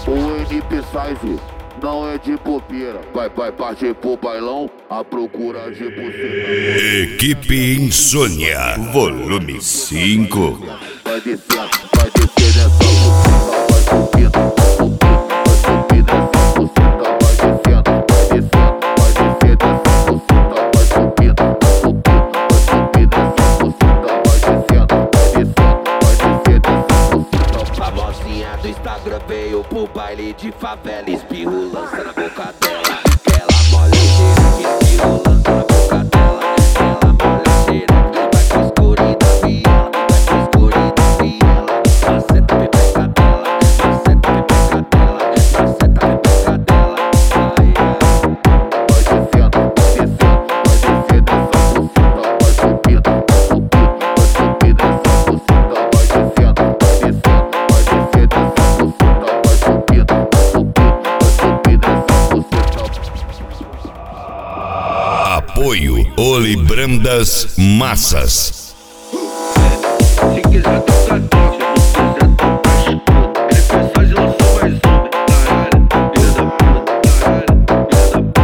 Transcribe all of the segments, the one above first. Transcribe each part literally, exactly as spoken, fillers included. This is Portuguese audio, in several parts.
O N P Size não é de bobeira. Vai, vai partir pro bailão à procura de buceta. Equipe Insônia, volume cinco. Vai descendo, vai descer nessa buceta, vai subindo, vai subindo nessa buceta, vai descendo, vai descendo, vai descer nessa buceta, vai subindo, vai subindo, vai subir nessa buceta, vai descendo, vai descendo, vai descer nessa buceta. A mocinha do Instagram veio pro baile de favela, espirro lança na boca dela. Ela molha cheira, que espirro lança na boca dela. Ela molha cheira, vai pro escuro da viela, vai pro escuro da viela. Maceta pepeca dela, maceta pepeca dela, maceta pepeca dela. Vai descendo, vai descendo, vai descer nessa buceta, vai subindo, vai subindo, vai subir nessa buceta, vai descendo, vai descendo, vai descer nessa buceta, vai subindo, vai subindo, vai subir nessa buceta. Apoio Olibrandas Massas. Se quiser tocar, toca. Se quiser tocar, escuta. Ele faz e lançou mais uma. Caralho, filha da puta. Caralho, filha da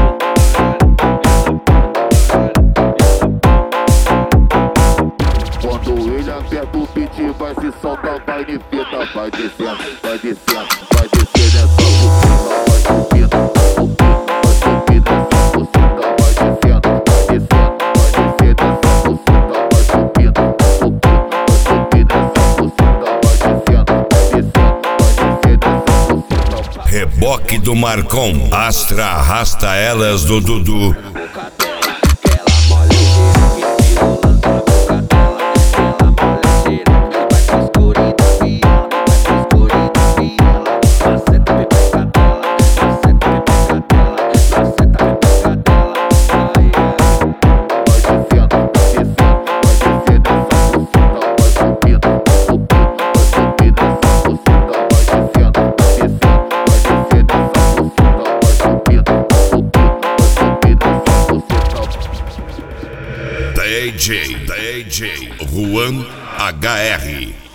puta. Quando ele aperta o beat, vai se soltar, vai de fita, vai descendo, vai descendo, vai descer nessa buceta, vai subindo, vai subindo, vai subir nessa buceta, vai descendo, vai descendo, vai descer nessa buceta, vai subindo, vai subindo, vai subir nessa buceta, vai descendo, vai descendo, vai descer nessa buceta. Reboque do Marcon, Astra arrasta elas do Dudu. Boca dela, ela molha cheira, que espirro lança na boca dela. Ela molha cheira, vai pro escuro da viela, vai pro escuro da viela. Maceta pepeca dela, maceta pepeca dela, maceta pepeca dela. Vai descendo, vai descendo, vai descer nessa buceta, vai subindo, vai subindo, vai subir nessa buceta, vai descendo, vai descendo, vai descer nessa buceta, vai subindo, vai subindo, vai subir nessa buceta. D J, D J Juan H R